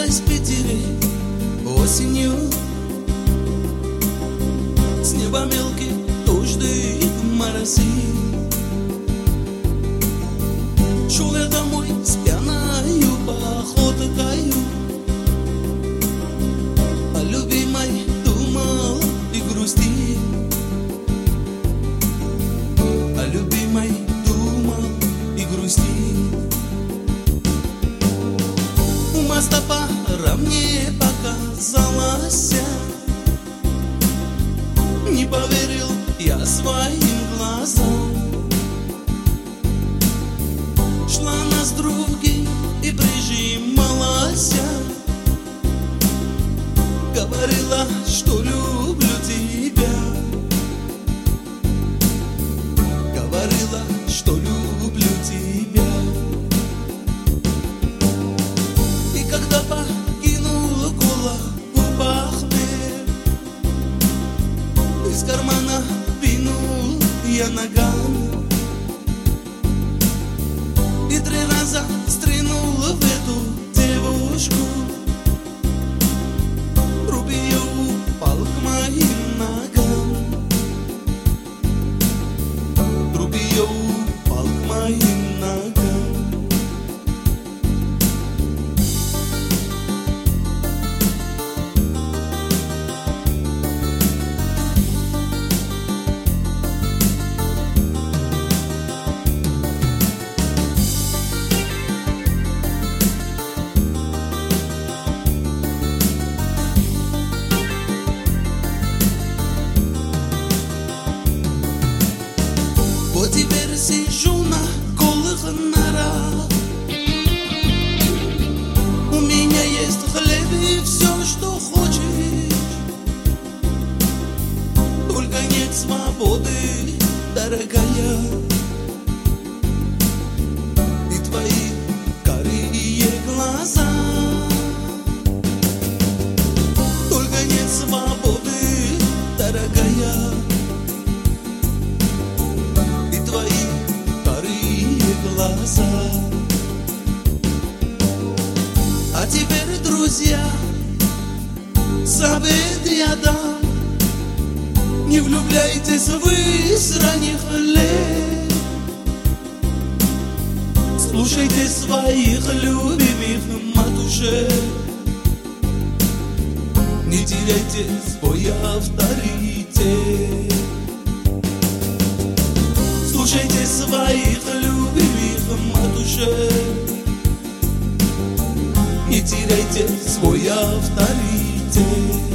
из Питера осенью. С неба мелкие дожди и морози. Шел я домой с пьяною походкою, о любимой думал и грустил, о любимой думал и грустил. У моста пора мне показалось, не поверил я своим глазам. Шла она с другим и прижималась, говорила, что люблю тебя, говорила, что люблю тебя. И когда покинул голову пахнет, из кармана вынул я наган и 3 раза стрянул в эту девушку. Труп ее упал к моим ногам, труп ее упал к моим ногам. Вот теперь сижу на голых норах, у меня есть хлеб и все, что хочешь, только нет свободы, дорогая, и твои карие глаза. Только нет свободы, дорогая, глаза. А теперь, друзья, совет я дам: не влюбляйтесь вы с ранних лет, слушайте своих любимых матушек, не теряйте свой авторитет. Слушайте своих любимых матушек, не теряйте свой авторитет.